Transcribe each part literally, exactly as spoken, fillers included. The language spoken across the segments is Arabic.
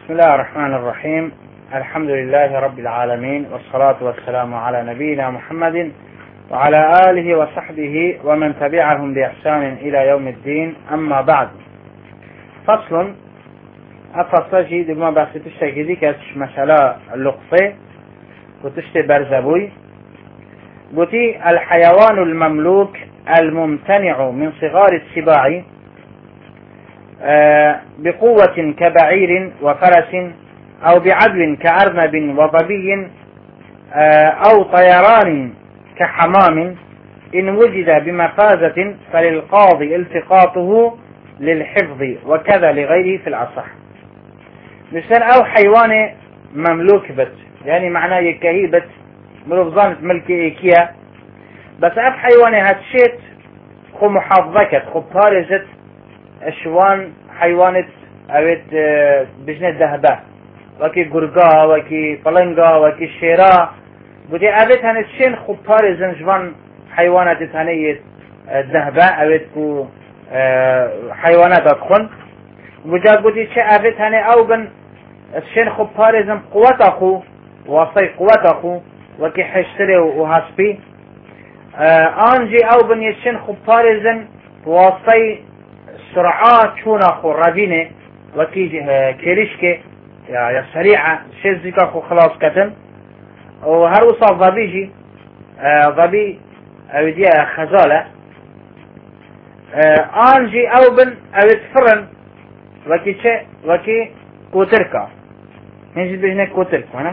بسم الله الرحمن الرحيم. الحمد لله رب العالمين، والصلاة والسلام على نبينا محمد وعلى آله وصحبه ومن تبعهم بإحسان إلى يوم الدين. أما بعد، فصل أفصل جيد ما بس تشتكي كش مسألة اللقطة وتشتي برزبوي بتي الحيوان المملوك الممتنع من صغار السباع بقوة كبعير وفرس، أو بعدل كأرنب وظبي، أو طيران كحمام، إن وجد بمفازة فللقاضي التقاطه للحفظ، وكذا لغيره في الأصح. مثلا أو حيوان مملوك بت، يعني معناه يكهي بت ملفظان ملك إيكيا، بس أف حيوان هاتشيت خو محافظك خو بارزت اشوان حيوانت اويت بجنة دهبه وكي قرقا وكي فلنقا وكي شيرا بدي اويت هنشين خو بارزن جوان حيوانات تانية دهبه اويت كو حيوانات ادخن بجا بدي شي اويت هني او بن الشين خو بارزن قوة اخو وصي قوة اخو وكي حشتري وهاسبي انجي او بن يشين خو بارزن وصي سرعات شون اخو رابينه وكي كيريشكي يا سريعة شزيكا اخو خلاص كتن. وهروصا ضبيجي ضبي اودي خزالة انجي او بن او تفرن وكي شيء وكي كوتركا نجي بجنة كوتركا هنا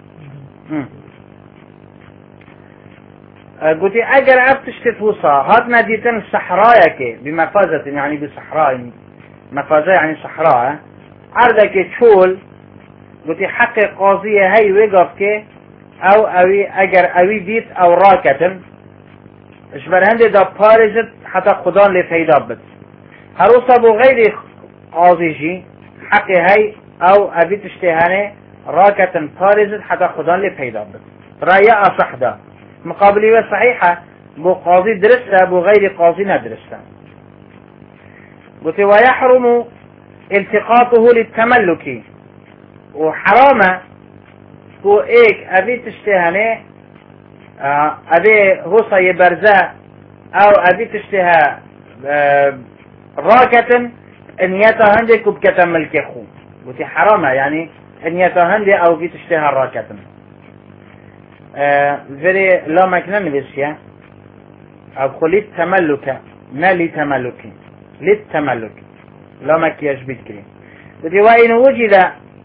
قلت اگر ابتشت توصى هات ناديتن صحرايك بمفازة، يعني بصحراء مفازة يعني صحراء عردك تشول قلت حق قاضية هاي وقفك او اوي اگر اوي بيت او راكتن اشبر هندي دا بارزت حتى خدان لفيدا بت هروصة بو غير قاضيجي حق هاي او اوي تشتهاني راكتن بارزت حتى خدان لفيدا بت رأي اصح دا مقابلة صحيحة بو قاضي درسها بو غير قاضي ندرسها. ويحرم التقاطه للتملك، وحرام بو ايك ابي تشتهني ابي هوصا يبرزا او ابي تشتها راكة ان يتهندك بكتملك اخو وتي حرامة، يعني ان يتهندي او بي تشتها راكة فري لا مكنا نبسيا او خليت تملك نالي تملك للتملك لا مكياش بيتكري. وإن وجد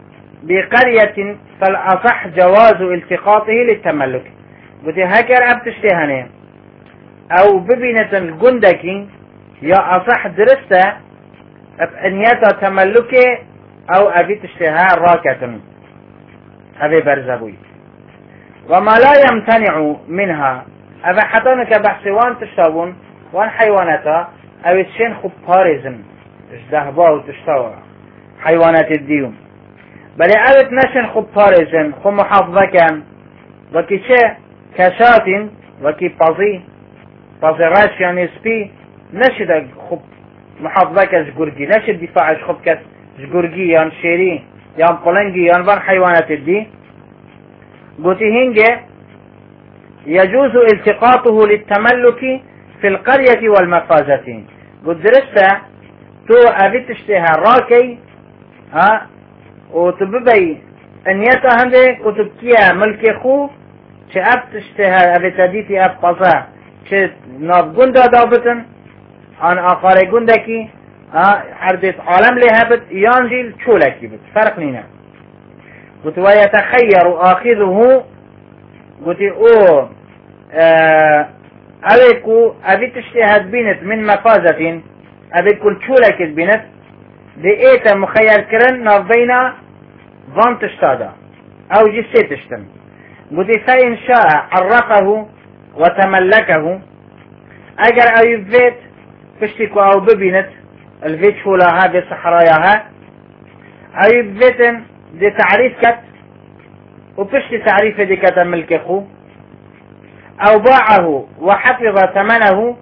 بقرية فالأصح جواز التقاطه للتملك. بدي هكر ابتشتهني او ببينة جندكي يا اصح درسته انيتا تملكي او ابي تشتها راكة ابي برزبوي. وما لا يمتنع منها أبا حتانك بحثوان تشتاون وان حيواناتا او تشين خب بارزن اشدهبا وتشتاو حيوانات الديوم بل اوت نشن خب بارزن خب محافظة كان وكي چه كشات وكي بازي بازي راش يعني سبي نشد خب محافظة كجورجي نشد دفاعش خب كت جورجي يان شيري يان قلنجي يان وان حيوانات الدي قلت هنجة يجوز التقاطه للتملك في القرية والمفازة. قلت درسته تو أبي تشتها راكي ها وتببي ان يتهندي وتبكيها ملكي خو شأب تشتها أبي تديتي أب قصا شأ ناب قندا دابتن عن آخر قندكي ها حردت عالم لهبت يانجيل شولكي بت فرق نينا. قلت ويتخير آخذه قلت او اه أبيكو أبي تشتهد بينت من مفازة أبيكو الشولك بينت بإيتا مخير كرن نافينا فان تشتادا أو جسي تشتن. قلت فإن شاء عرفه وتملكه أجر أو يفيت فشتكو أو ببينت الفيت شولها بصحراياها أو يفيتن دي تعريف كت وبشتي تعريف دي كت ملكه او باعه وحفظ ثمنه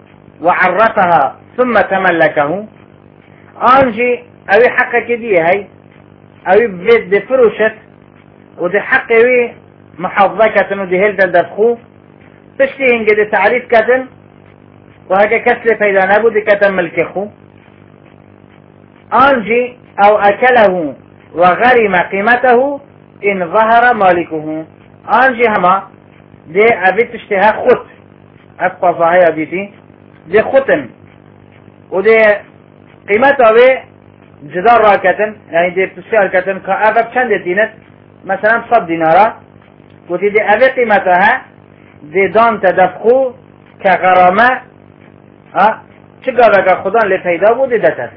وعرفها ثم تملكه انجي اوي حقك دي هاي اوي بفيت دي فروشت ودي حقوي محافظة كتن ودي هلدا دفخو بشتي هنجي دي تعريف كتن وهكا كسل فايدا نابو دي كتن ملكخو انجي او اكله وغرم قيمته ان ظهر مالكه انجي هما دي ابي تشتها خط ابقى صحيح ديتي دي ختن ودي قيمته بي جدار راكتن يعني دي بتشتها كتن كأبا بشند دينت مثلا صد دينارا وتي دي ابي قيمتها دي دان تدفخو كغرامة ها چقا خدان لفيدا بو دي دتت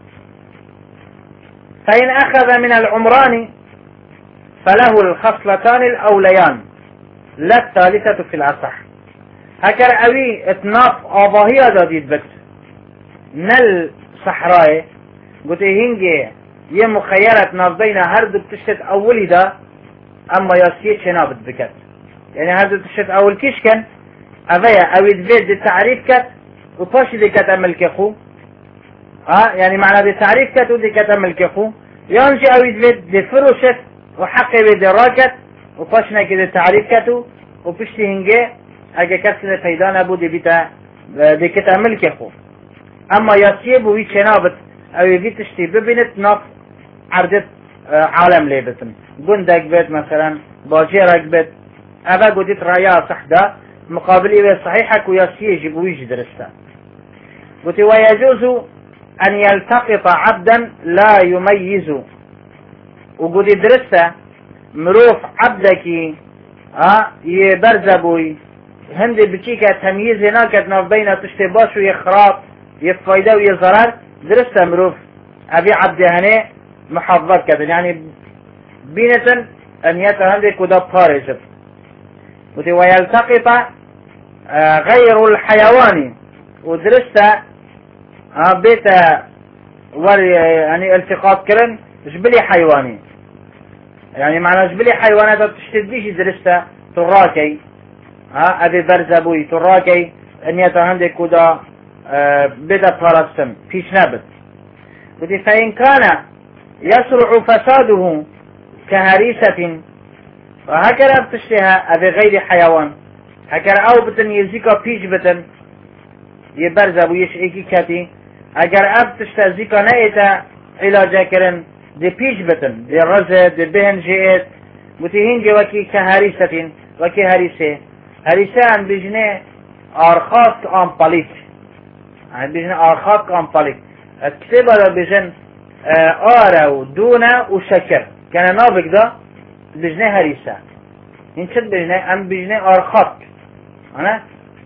فإن أخذ من العمران فله الخصلتان الأوليان لا الثالثة في الأصح هكر أوي اتناف آباهية داديد بكت نل صحراء قلت هنجي يه مخيرة ناف بين هرد بتشتت أولي دا أما ياسيه شنابت بكت يعني هرد بتشتت أول كيش كان أفيا أوي دفيد دي تعريف كت وطاشي دي كت أمل كخو ها يعني معنى دي تعريف كت ودي كت أمل كخو يانجي أوي دفيد دي فروشت وحقي بيدي راكت وطاشنا كده تعريف كتو وبشتي هنجي اگه کسی پیدا نبوده بیتا دیکت عمل که خو اما یاسیه بوی چنابت اوی بیتشتی ببینت ناف عرضت عالم لیبتن گندک بيت مثلا باجيرك بيت أبا قدت رايا صح ده مقابل إيه صحيحك وياسيه جبويج درسته قلت ويجوز أن يلتقط عبدا لا يميز وقد درسته مروف عبدك ها يبرزبوي هندي بتشيكا تمييز هناك ناف بين تشتباش ويخراط يفايده ويزرار درسته مروف أبي عبد هني محافظات كذا يعني بينة أن يتهندي كده بارجب ويلتقط غير الحيواني ودرسته بيت يعني التقاط كرن جبلي حيواني يعني معنى جبلي حيوانات تشتديش درسته تراكي ها أبي برزبوي تراكي أن يتهندي كده بيت بارستم فيش نبت فإن كان يسرع فساده كهريسة وهكذا بتشتها أبي غير حيوان هكذا أو بتن يزيكا بيج بتن يبرزب ويشعيكي كاتي أجر أب تشتا زيكا نايتا علاجا كرن دي بيج بتن دي رزة دي بهن جيئت متهين وكي كهريسة وكي هريسة هريسة عن بجنة أرخاط عن بليك عن بجنة أرخاط عن بليك الكتابة دا بجن آرة ودونة وشكر كان نابك دا بجنة هريسة هنشد بجنة أم بجنة أرخاط أنا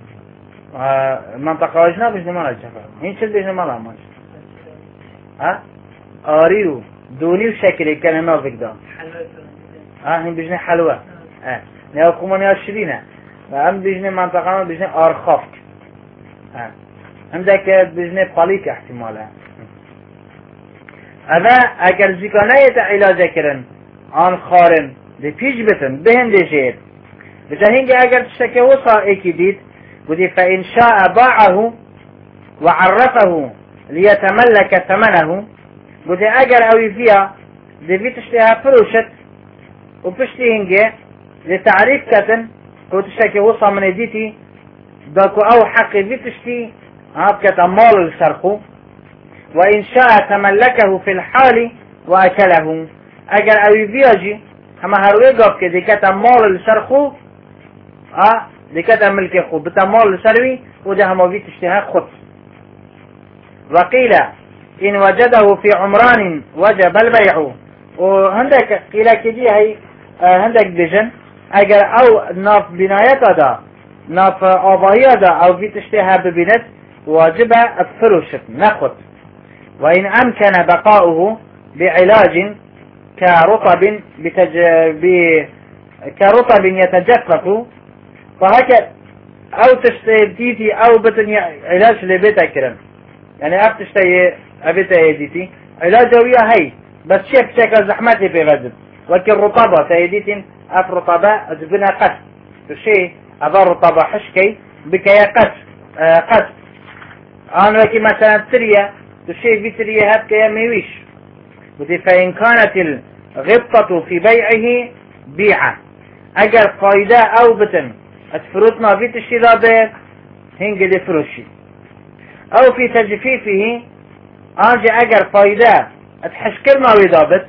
منطقة وجنا بجنة مالا جفر هنشد بجنة مالا ماش ها آريو دوني وشكري كان نابك دا ها هن بجنة حلوة ها نيو كوماني أشرينة أم بجنة منطقة بجنة أرخاط ها عندك بجنة باليك احتمالها هذا اگر زكانية علاج كرن عن خارن دي بيج بتن بهن دي جيد بجاهنجي اگر تشتكي وصا ايكي ديد ودي فإن شاء باعه وعرفه ليتملك ثمنه ودي اگر اوي فيها دي في تشتيها فروشت وبشتيهنجي لتعريف كتن وتشتكي وصا من ديتي داكو او حقي في تشتي هابكت مال الشرخو وإن شاء تملكه في الحال وأكله أجر أوي بيجي هما هروي قاب كده كتا مال الشرخو اه دي كتا ملك خو بتا مال الشروي وده هما بيت اشتهاء خط وقيل إن وجده في عمران وجب البيع وهندك قيل كده هي آه هندك بيجن أجر أو ناف بناية دا ناف آباهية دا أو بيت اشتهاء ببنت واجب الفروش ناخد وإن أمكن بقاؤه بعلاج كرطب بتج... ب... كرطب يتجفف فهكذا أو تشتيتي أو بتن علاج لبيتا كرم يعني أب تشتي أبيتا يديتي علاج ويا هي بس شك شك زحمتي في غزب وكل رطبة سيديتين أف رطبة أجبنا قد تشي أبا رطبة حشكي بكيا قد آه قد أنا وكي مثلا تريا تشي في تريا هاب كيا ميويش فإن كانت الغبطة في بيعه بيعة اگر فايدة او بتن اتفروتنا في تشتدابه هنگ دي فروشي او في تجفيفه آنجا اگر فايدة اتحشكرنا ويدابت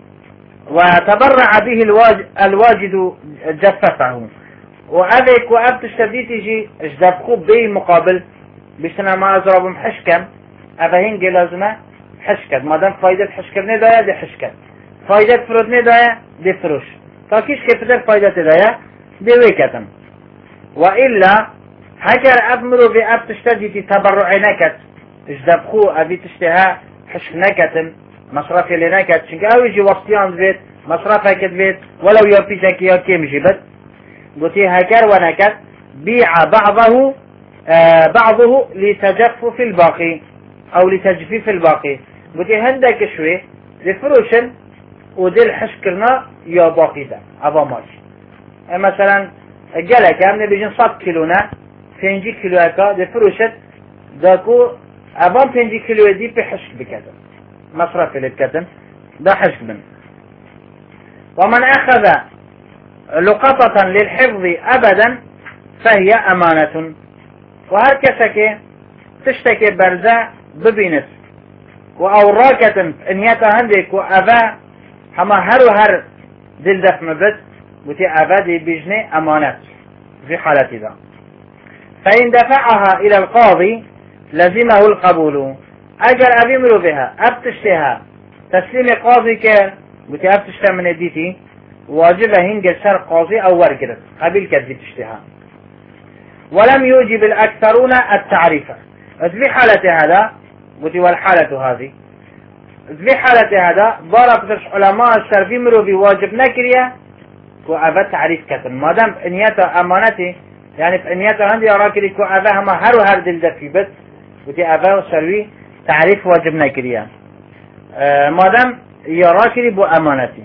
وتبرع به الواج الواجد جففه وأذيك وأب تشتدي تيجي اجدبخو به مقابل بيشتنا ما أزراب محشكم أبا هنجي لازمه حشكت ما دام فايدة حشكر ندايا دي حشكت فايدة فرود ندايا دي فروش تاكيش كيفتر فايدة ندايا دي ويكتن وإلا هكر أبمرو بأب تشتدي تبرع نكت اجدبخو أبي تشتها حشك نكتن مصرفي لنكت شنك أو يجي وقتيان بيت مصرفها كدبيت ولو يوبيشك يا كيم جيبت قلتي هكر ونكت بيع بعضه آه بعضه لتجفف الباقي او لتجفيف الباقي قلتي هندك شوي لفروشن ودل حشكرنا يا باقي ده ابا ماشي مثلا قالك امني بيجن صد كيلونا فينجي كيلو اكا لفروشت داكو ابا فينجي كيلو دي بحشك بكذا مصرف للكتن ده حشك بن ومن اخذ لقطة للحفظ ابدا فهي امانة وهركسك تشتكي برزا ببينس واوراكة انيتا هندك وابا هما هر وهر دل دفم بس وتي ابا دي بيجني امانات في حالة ذا فان دفعها الى القاضي لزمه القبول اجر ابيمرو بها ابتشتها تسليم قاضي كان وتي ابتشتها من ديتي واجبه هنجل شر قاضي او ورقرت قبل كذب تشتها ولم يوجب الأكثرون التعريف في حالة هذا والحالة هذه في حالة هذا ضرب علماء الشرفي مروا بواجب نكرية وأبا تعريف كتن ما دام إنياتا أمانتي يعني في إنياتا عندي أراكري كو أبا هما هر وهر دل دفي بس وتي أبا الشرفي تعريف واجب نكرية أه ما دام يراكري بو أمانتي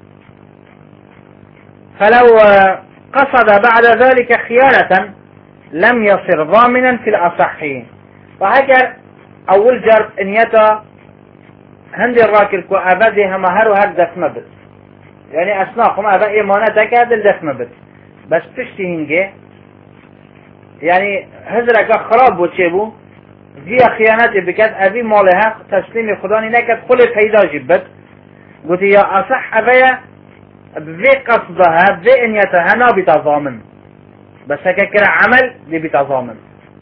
فلو قصد بعد ذلك خيانة لم يصر ضامنا في الأصح وهكذا أول جرب إنيتا هندي الراكل كو أبدي هما هرو هر دفن بس يعني أصناقهم أبا إيمانتك هذا الدفن بس بس تشتي هنجي يعني هزرك خراب بوشيبو في خيانات بكت أبي مالها تسليم خداني نكت خلت هيدا جبت قلت يا أصح أبايا بذي قصدها بذي إنيتها نابتا ضامن بس هكذا عمل دي بتضامن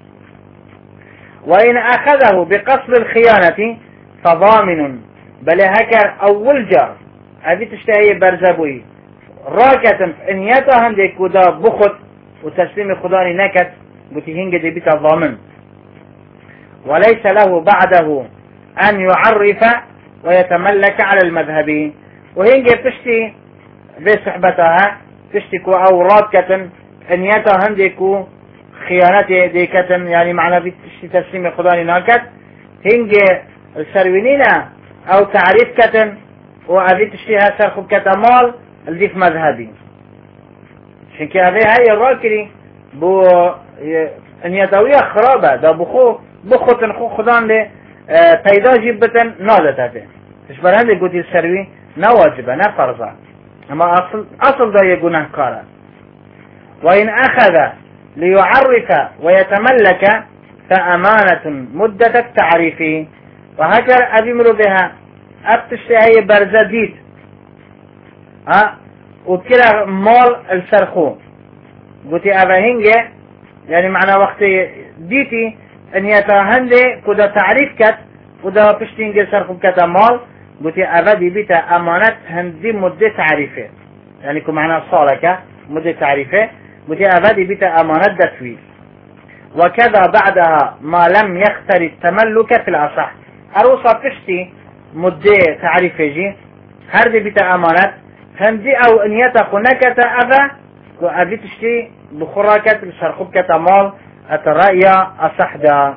وإن أخذه بقصد الخيانة فضامن بل هكذا أول جار هذه تشتهي برزبوي راكة إنيتها عندك ودا بخط وتسليم خداني نكت بتهنج دي بتضامن وليس له بعده أن يعرف ويتملك على المذهب وهنج تشتي بصحبتها تشتكو أو راكة انيتا هندكو خيانته ديكتن يعني معنى في تسليم خداني ناكت هنج السروينينا او تعريف كتن وابي تشتيها سرخب كتمال الديف مذهبي شنك هذه هاي الراكري بو انيتاوية خرابة دا بخو بخو تنخو خدان لي تيدا جيبتن نادت هذه تشبر هندك قلت السروي نواجبة نفرزة اما اصل اصل دا يقول نهكارا وإن أخذ ليعرف ويتملك فأمانة مدة التعريف وهكذا أبيمر بها أبتشتهي برزديت ها وكلا مال السرخو قلت أبا هنجي يعني معنى وقت ديتي أن يتهندي كده تعريف كت كده بشتينجي سرخو كتا مال قلت أبا دي بيتا أمانة هندي مدة تعريفه يعني كو معنى صالك مدة تعريفه بتي أبدي بتا أمانة دتوي وكذا بعدها ما لم يختر التملك في الأصح أروصا تشتي مدة تعريف يجي هردي بتا أمانة هندي أو إنيتا خنكة أبا وأبي تشتي بخراكة الشرخوبكة مال الرأي أصح دا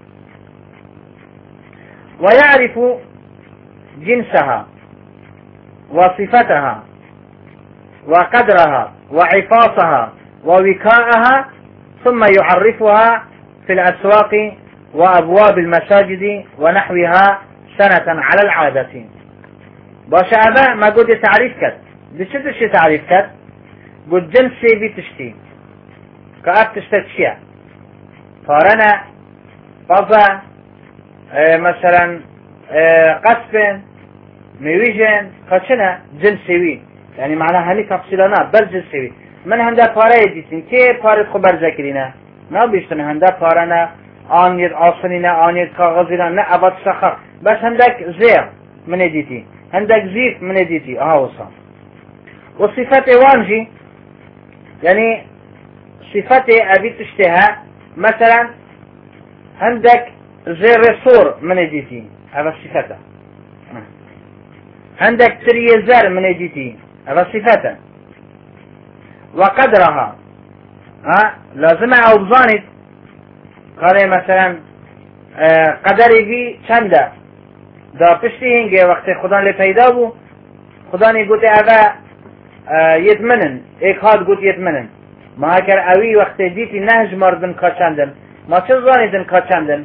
ويعرف جنسها وصفتها وقدرها وعفاصها ووكاءها ثم يعرفها في الأسواق وأبواب المساجد ونحوها سنة على العادة باش هذا ما قد تعريف كت بشت الشي تعريف كت قد جنسي بتشتي كأب تشتشيع فارنا فضا اه مثلا اه قصف ميويجن خشنا جنسي يعني معناها هني تفصيلنا بل جنسي من هنده پاره دیدین که پاره خبر ذکرینه نه بیشتن هنده پاره نه آنید آسانی نه آنید کاغذی نه نه عباد شخر بس هندک زیر من دیدی هندک زیف من دیدی آها وصام وصفت وانجي يعني صفت أبي تشتها مثلا عندك زير صور من ديتي هذا صفته عندك تريزر من ديتي هذا صفته وقدرها ها لازم او بزانید قال مثلا قدری بی چنده دا پشتی هنگه وقتی خدا لی پیدا بو خدا نی گوته اوه یتمنن ایک هاد گوت یتمنن ما اگر اوی وقتی دیتی نهج مردن کا چندن ما چه زانیدن کا چندن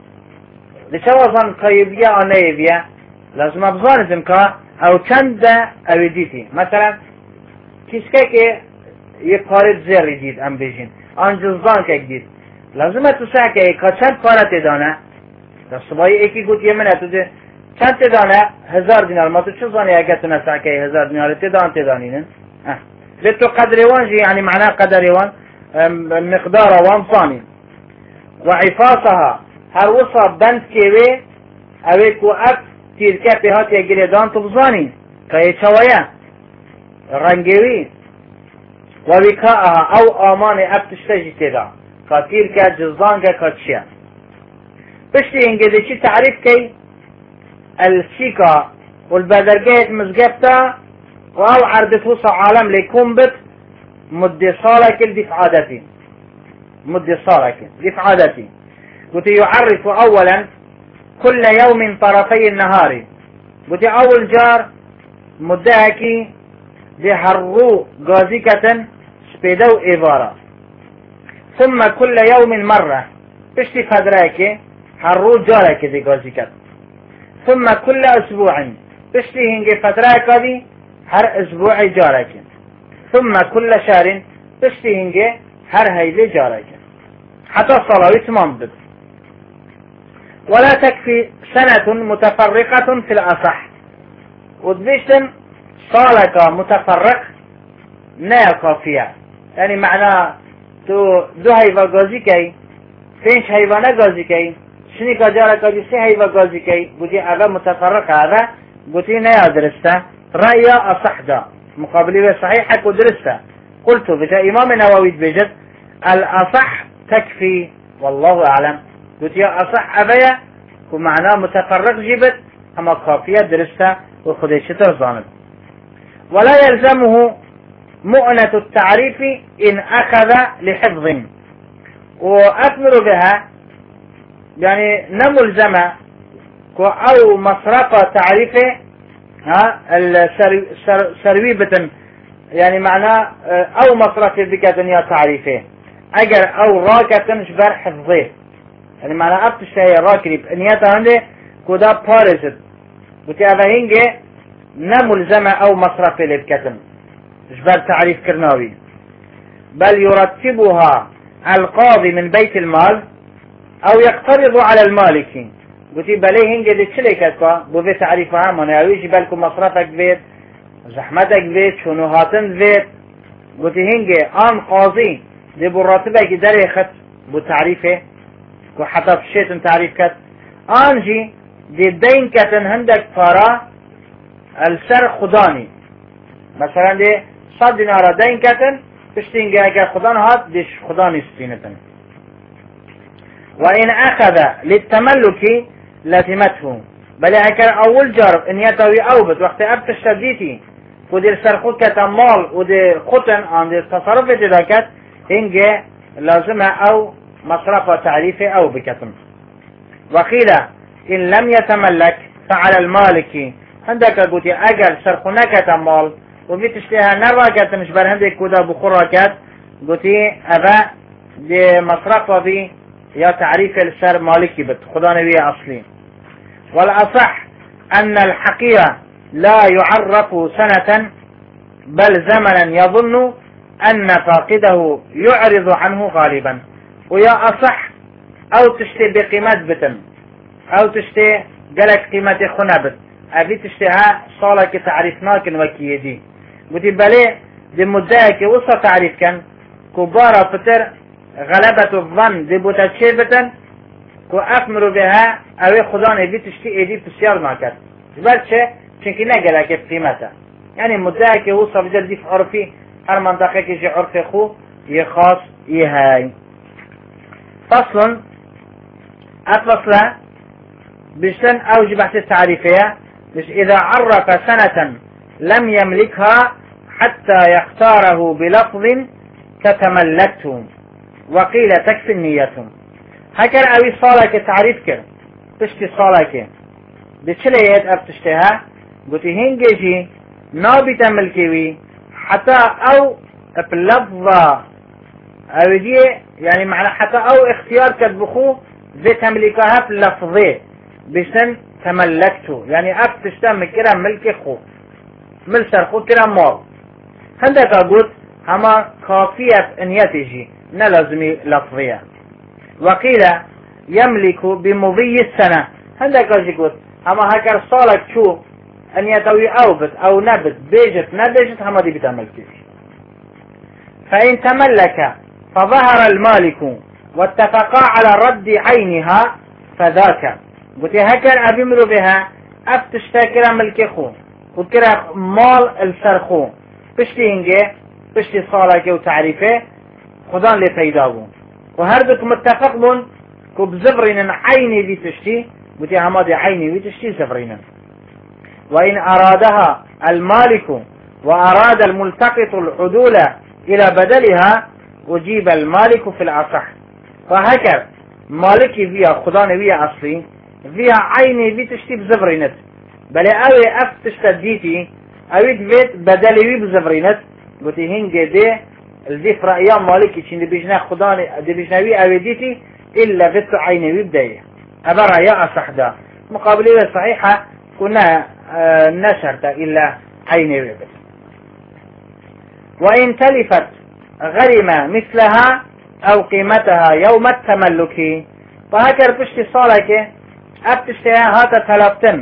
لچه وزن کا یبیه آنه یبیه لازم بزانیدن کا او چنده اوی دیتی مثلا کسکه که یک پاره زری دید ام بجین آن جزدان که دید لازمه تو سعی که ایکا چند پاره تدانه دستبایی ایکی گوت یه منه تو ده چند تدانه هزار دینار ما تو چه زانی اگه تو نسعی که هزار دینار تدان تدانینن لتو قدر وانجي يعني معناه قدر وان مقدار وان صاني وعفاصها هر وصا بند كيوي اويكو اف تيركا بهات يجريدان تبزاني كي چويا رنگوي ووكاءها او امان اف تشتجي تدا كتيركا جزدانكا كتشيا بشتي انجدي چي تعريف كي السيكا والبدرجات مزقبتا واو عرض وصا عالم ليكون بت مد صالك لفعادتي مد صالك لفعادتي قلت يعرف اولا كل يوم طرفي النهار قلت اول جار مدهكي بحرو غازيكة سبيدو ايفارا ثم كل يوم مرة بشتي فدراكي حرو جارك دي غازيكة ثم كل اسبوع بشتي هنجي فتراكا دي هر اسبوع جارك ثم كل شهر بشتي هنجي هر هيلي جارك حتى الصلاة تمام بد ولا تكفي سنة متفرقة في الأصح ودبشتن صالك متفرق نيقى فيها يعني معناه تو دو هيفا غازيكي فينش هيفانا غازيكي شنيكا جارك دي سي هيفا غازيكي بودي اغا متفرق هذا بودي نيا درسته رأي أصح دا مقابله صحيحة ودرسته قلت بتا إمام نووي بجد الأصح تكفي والله أعلم قلت يا أصح أبيا ومعناه متفرق جبت أما كافية درسته وخديش ترزانت ولا يلزمه مؤنة التعريف إن أخذ لحفظ وأثمر بها يعني نملزمة أو مصرف تعريفه ها السرويبة يعني معناه او مصرف بك دنيا تعريفه اگر او راكة شبر حفظه يعني معناه ابتش هي راكري انياتا عنده كودا بارزت وتعبا هنجي نملزمة او مصرف لبكتن شبر تعريف كرناوي بل يرتبها القاضي من بيت المال او يقترض على المالك قلت بلي هنجي دي چلي كتبا بو في تعريفها مناويش بالكو مصرفك بيت زحمتك بيت شنو هاتن بيت قلت هنجي آن قاضي دي بو راتبك داري خط بو تعريفه كو حتى فشيتن تعريف كت آنجي دي دين كتن هندك فارا السر خداني مثلا دي صد دينار دين كتن تشتينجي اگر خدان هات ديش خداني ستينتن وإن أخذ للتملك لزمته بل اگر اول جرب ان يتوي اوبت وقت ابت الشديتي ودير سرخوت كتمال ودير خطن عند التصرف داكت انجي لازمه او مصرف تعريفه او بكتم وقيل ان لم يتملك فعلى المالك عندك قلتي اگر سرخونك تمال وبيتشتها نراكت نشبر هندك كودا بخراكت قلتي ابا دي مصرف بي يا تعريف السر مالكي بت خدا نبي اصلي والأصح أن الحقيرة لا يعرف سنة بل زمنا يظن أن فاقده يعرض عنه غالبا. ويا أصح أو تشتي بقيمات بتن أو تشتي قالك قيمة خنابت أبي تشتيها صالك تعريفناك وكي دي قلت بالي دي مدعك وصا تعريف كان كبارة فتر غلبة الظن دي بوتاتشيبتن كو أفمر بها أوي خدان أبي تشتي إيدي بسيار ناكت بلشة چونكي نقلك قيمتها يعني مدعك وصا بدل دي في عرفي هر منطقة كيجي عرفي خو يخاص يهاي. فصل أفصل بشتن أوجب بحث التعريفية مش إذا عرف سنة لم يملكها حتى يختاره بلفظ كتملكته وقيل تكفي النية. هكذا أوي صالك تعريف كر تشتي صالك بشليت أب تشتيها قلت هنجي نابي تملكيوي حتى أو بلفظ أو دي يعني معنى حتى أو اختيار كتبخوه زي تملكها بلفظه بشتن تملكته يعني أب تشتم كرا ملك خو ملسر خو كرا مال هندك أقول هما كافية أن يتجي نلزمي لفظية. وقيل يملك بمضي السنة هندك أقول هما هكر صالك شو أن يتوي أوبت أو نبت بيجت نبجت هما دي بتملكه. فإن تملك فظهر المالك واتفقا على رد عينها فذاك قلت هكذا أبيمرو بها أفتشتا ملكي خو وكرا مال السرخو بشتي هنجي بشتي صالك وتعريفه خدان لفيداو وهردك متفق بون كو بزفرين عيني دي تشتي قلت همادي عيني دي تشتي زفرين. وإن أرادها المالك وأراد الملتقط العدول إلى بدلها أجيب المالك في الأصح. فهكذا مالكي فيها خدان فيها أصلي فيها عيني في تشتي بزفرينت بل اوي اف تشتديتي اوي بيت بدلي بزفرينت قلت هنجي دي الزيف رأيان مالكي چين دي بيجنا خدان دي بيجناوي اوي ديتي إلا بيت عيني بداية أبا رأيا أصح دا مقابلة صحيحة كنا آه نشرت إلا عيني بس. وإن تلفت غرم مثلها أو قيمتها يوم التملك. فهكذا بشتي صالك أبتشتها هاتا تلفتن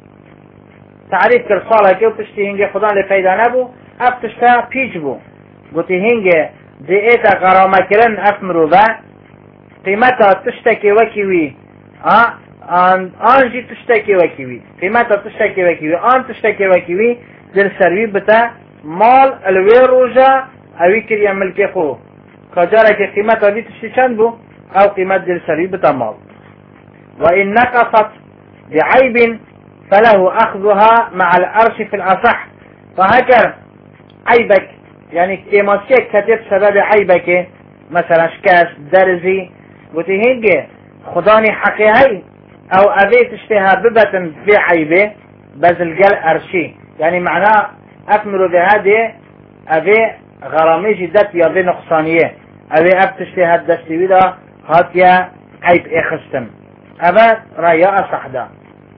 تعريف كر صالك وبشتي هنجي خدان لفايدة نبو أبتشتها بيجبو قلت هنجي دي ايتا غرامة كرن أفمرو با قيمتها تشتكي وكيوي آه آن آنجي تشتكي وكيوي قيمتها تشتكي وكيوي آن تشتكي وكيوي دل سروي بتا مال الوير روجا اوي كريا ملكي خو كجارك قيمتها دي تشتي چند بو او قيمت دل سروي بتا مال. وإن نقصت بعيب فله أخذها مع الأرش في الأصح. فهكذا عيبك يعني كماسيك كتب سبب عيبك مثلا شكاس درزي وتهيجي خداني حقيهي أو أبي تشتها ببتن بعيبه بزل قل أرشي يعني معناه أكمل بهذه أبي غرامي جدت يا بي نقصانية أبي أب تشتها الدستي بدا هاتيا عيب إخستم أبا رأي أصح دا.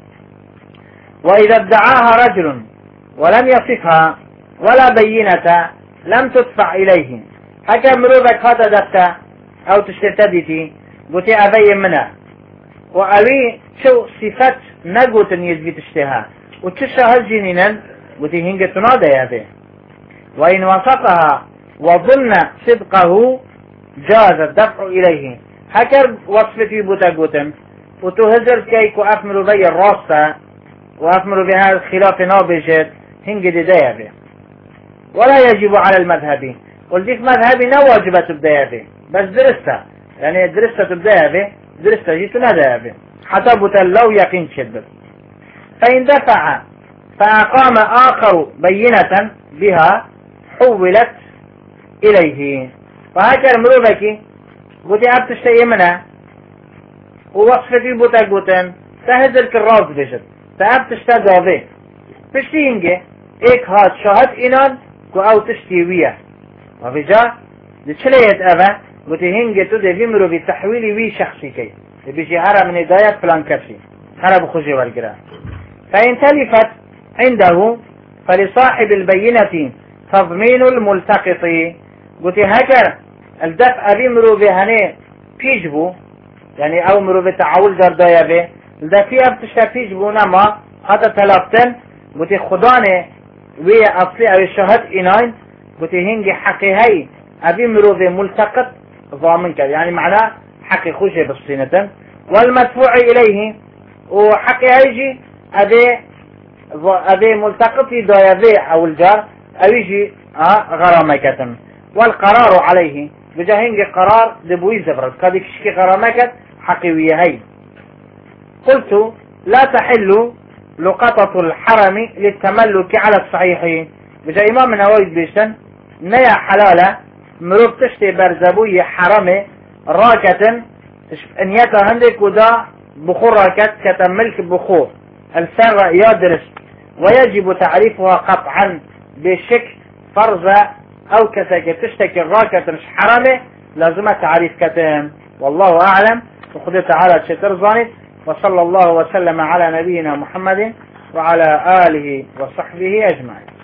وإذا ادعاها رجل ولم يصفها ولا بينة لم تدفع إليه. هكا مروبك هذا دفتا أو تشتتبتي قلت أبين منها وأبي شو صفات نقوت يزبي تشتها وتشها الجنينا قلت هنجة تنادى يا بي. وإن وصفها وظن صدقه جاز الدفع إليه. هكا وصفتي بوتا قوتن وتهزر كيكو أفمر بي الراسة وأفمر بها الخلاف نابجت هنجد ديابه. ولا يجب على المذهب والديك مذهبي نواجبة بديابه بس درسته يعني درسته بديابه درسته جيتنا ديابه حتى بتلو يقين شدد. فإن دفع فأقام آخر بينة بها حولت إليه. فهكذا مروبك قلت أبتشتئي منها ووصفتي بوتا قوتن تهزر كالراز بجد فأب تشتا داوه بشتي هنگه ايك هات شاهد اینان كو او تشتي ويا وفجا دي چليت اوه قوتي هنگه تو دي بيمرو بي تحويلي وي شخصي كي بيشي هرا من هداية فلان كرشي هرا بخوشي والقرا. فإن تلفت عنده فلصاحب البينة تضمين الملتقط. قلت هكا الدفع أبي مرو بهني بيجبو يعني أو مرو بتعول در دايبه الدفع أبتشتا بيجبو نما هذا تلابتن قلت خداني وي أصلي أو الشهد إناين قلت هنجي حقي هاي أبي مرو بملتقط ضامن كذا يعني معناه حقي خوشي بالصينة والمدفوع إليه وحقي هيجي أبي أبي ملتقطي دايبه أو الجار أو يجي آه غرامة. والقرار عليه بجاهنج قرار دبوي زبرد كذلك شكي غرامة حقيوية هاي. قلت لا تحل لقطة الحرم للتملك على الصحيح. بجا إمام نووي بيشتن نيا حلالة مروب تشتي برزبوي حرمي راكة انياتا هندك ودا بخور راكت كتملك بخور السر يدرس ويجب تعريفها قطعا بشك فرزة او كساك تشتكي الراكة مش حرمي لازم تعريف كتام. والله اعلم وخذ تعالى شتر ظاني. وصلى الله وسلم على نبينا محمد وعلى آله وصحبه أجمعين.